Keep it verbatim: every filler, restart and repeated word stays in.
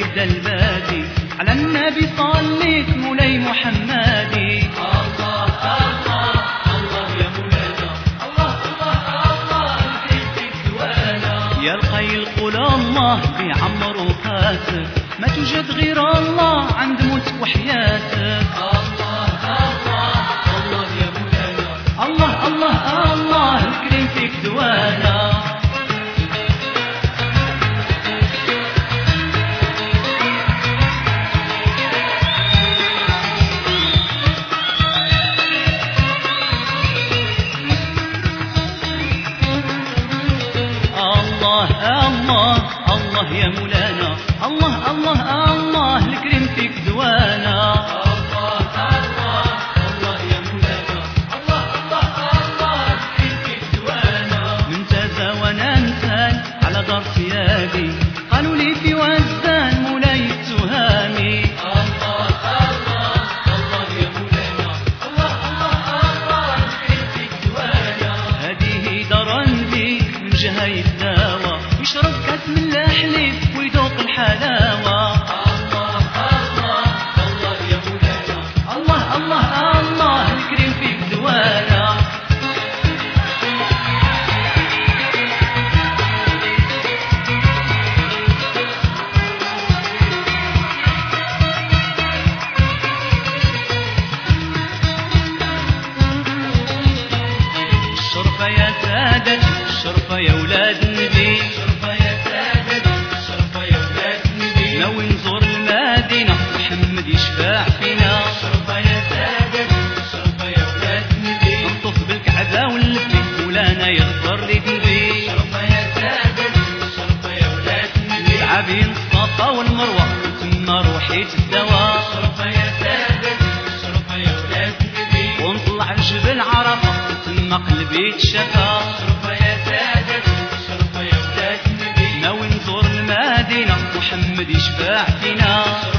يبدا البادي على النبي صليت مولاي محمدي. الله الله الله يا مولانا، الله الله الله زيدك دوانا. يا القيل قول الله بيعمر وقاتل، ما توجد غير الله عند موت وحياتك. الله الله الله يا مولانا، الله الله الله الكريم فيك دوانا. الله الله الله يا مولانا، الله الله الله الكريم فيك دوانا. الله الله الله يا مولانا، الله الله الله الكريم فيك دوانا. ممتازة وانا انسان على دار ثيابي، قالوا لي في وزان مولاي التهامي. الله الله الله يا مولانا، الله الله الله الكريم فيك دوانا. هذه دار النبي من جهة الدواء، يشرب كاس من الحليب ويذوق الحلاوة. الله الله الله يا مولانا، الله الله الله الكريم فيك دوانا. الشرفة يا سادتي، الشرفة يا ولاد النبي، الشرفة يا سادتي، الشرفة يا ولاد النبي. ناوي نزور المدينة محمد يشفع فينا. الشرفة يا سادتي، الشرفة يا ولاد النبي. نطوف بالكعبة ونلبي مولانا يغفر لي ذنبي. الشرفة يا سادتي، الشرفة يا ولاد النبي. نسعى بين الصفا والمروة وتما روحي تداوى. الشرفة يا سادتي، الشرفة يا ولاد النبي. ونطلع لجبل عرفة وتما قلبي تشفى. الشرفة يا سادتي، الشرفة يا ولاد النبي. ناوي نزور المدينة محمد يشفع فينا.